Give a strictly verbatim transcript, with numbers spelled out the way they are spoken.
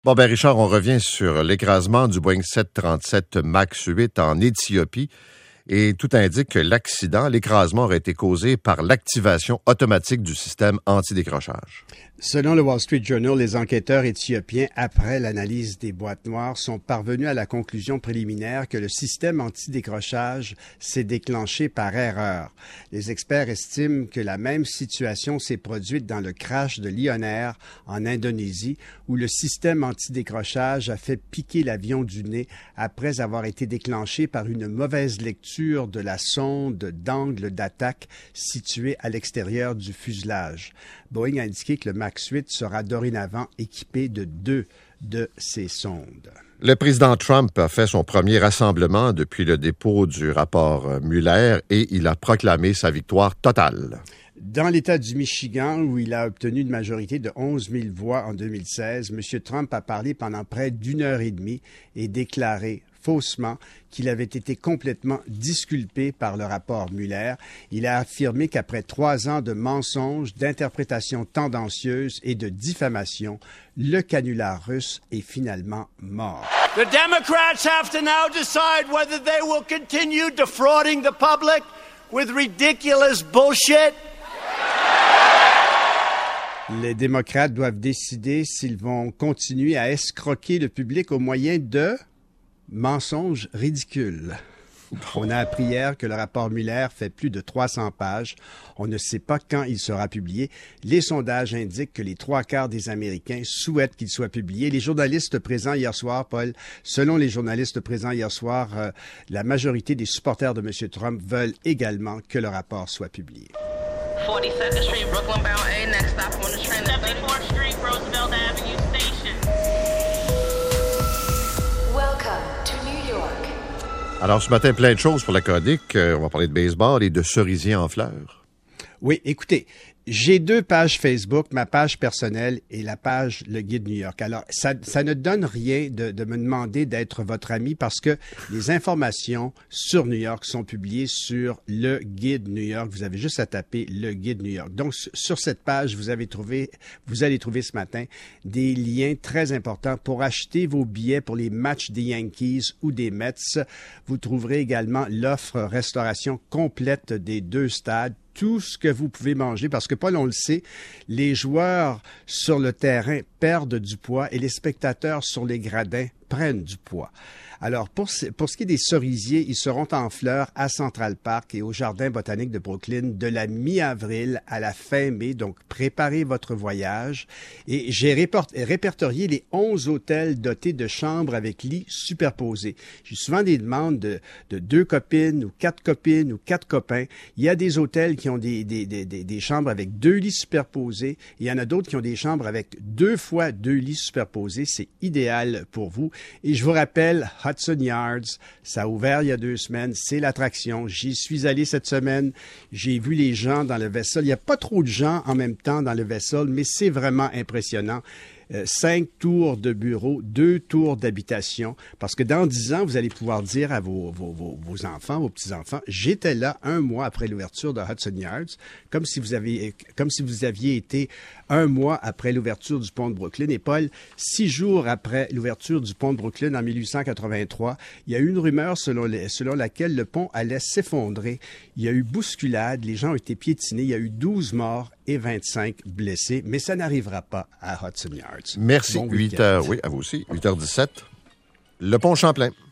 Bon, ben Richard, on revient sur l'écrasement du Boeing sept cent trente-sept MAX huit en Éthiopie. Et tout indique que l'accident, l'écrasement aurait été causé par l'activation automatique du système anti-décrochage. Selon le Wall Street Journal, les enquêteurs éthiopiens, après l'analyse des boîtes noires, sont parvenus à la conclusion préliminaire que le système anti-décrochage s'est déclenché par erreur. Les experts estiment que la même situation s'est produite dans le crash de Lion Air en Indonésie, où le système anti-décrochage a fait piquer l'avion du nez après avoir été déclenché par une mauvaise lecture de la sonde d'angle d'attaque située à l'extérieur du fuselage. Boeing a indiqué que le MAX huit sera dorénavant équipé de deux de ces sondes. Le président Trump a fait son premier rassemblement depuis le dépôt du rapport Mueller et il a proclamé sa victoire totale. Dans l'État du Michigan, où il a obtenu une majorité de onze mille voix en deux mille seize, M. Trump a parlé pendant près d'une heure et demie et déclaré faussement qu'il avait été complètement disculpé par le rapport Mueller. Il a affirmé qu'après trois ans de mensonges, d'interprétations tendancieuses et de diffamation, le canular russe est finalement mort. The Democrats have to now decide whether they will continue defrauding the public with ridiculous bullshit. Les démocrates doivent décider s'ils vont continuer à escroquer le public au moyen de mensonges ridicules. On a appris hier que le rapport Mueller fait plus de trois cents pages. On ne sait pas quand il sera publié. Les sondages indiquent que les trois quarts des Américains souhaitent qu'il soit publié. Les journalistes présents hier soir, Paul, selon les journalistes présents hier soir, euh, la majorité des supporters de M. Trump veulent également que le rapport soit publié. forty-second Street, Brooklyn bound A, next stop on the train. seventy-fourth Street, Roosevelt Avenue Station. Welcome to New York. Alors, ce matin, plein de choses pour la chronique. Euh, on va parler de baseball et de cerisier en fleurs. Oui, écoutez, j'ai deux pages Facebook, ma page personnelle et la page Le Guide New York. Alors, ça, ça ne donne rien de, de me demander d'être votre ami parce que les informations sur New York sont publiées sur Le Guide New York. Vous avez juste à taper Le Guide New York. Donc, sur cette page, vous avez trouvé, vous allez trouver ce matin des liens très importants pour acheter vos billets pour les matchs des Yankees ou des Mets. Vous trouverez également l'offre restauration complète des deux stades. Tout ce que vous pouvez manger, parce que Paul, on le sait, les joueurs sur le terrain perdent du poids et les spectateurs sur les gradins prennent du poids. Alors, pour ce, pour ce qui est des cerisiers, ils seront en fleurs à Central Park et au Jardin botanique de Brooklyn de la mi-avril à la fin mai. Donc, préparez votre voyage. Et j'ai réport, répertorié les onze hôtels dotés de chambres avec lits superposés. J'ai souvent des demandes de, de deux copines ou quatre copines ou quatre copains. Il y a des hôtels qui ont des, des, des, des, des chambres avec deux lits superposés. Il y en a d'autres qui ont des chambres avec deux fois deux lits superposés. C'est idéal pour vous. Et je vous rappelle, Hudson Yards, ça a ouvert il y a deux semaines, c'est l'attraction. J'y suis allé cette semaine, j'ai vu les gens dans le vaisseau. Il n'y a pas trop de gens en même temps dans le vaisseau, mais c'est vraiment impressionnant. Euh, cinq tours de bureau, deux tours d'habitation, parce que dans dix ans, vous allez pouvoir dire à vos, vos, vos, vos enfants, vos petits-enfants, j'étais là un mois après l'ouverture de Hudson Yards, comme si vous aviez, comme si vous aviez été un mois après l'ouverture du pont de Brooklyn. Et Paul, six jours après l'ouverture du pont de Brooklyn en mille huit cent quatre-vingt-trois, il y a eu une rumeur selon, les, selon laquelle le pont allait s'effondrer. Il y a eu bousculade, les gens ont été piétinés, il y a eu douze morts et vingt-cinq blessés, mais ça n'arrivera pas à Hudson Yards. Merci. Bon huit heures, oui, à vous aussi. huit heures dix-sept. Le pont Champlain.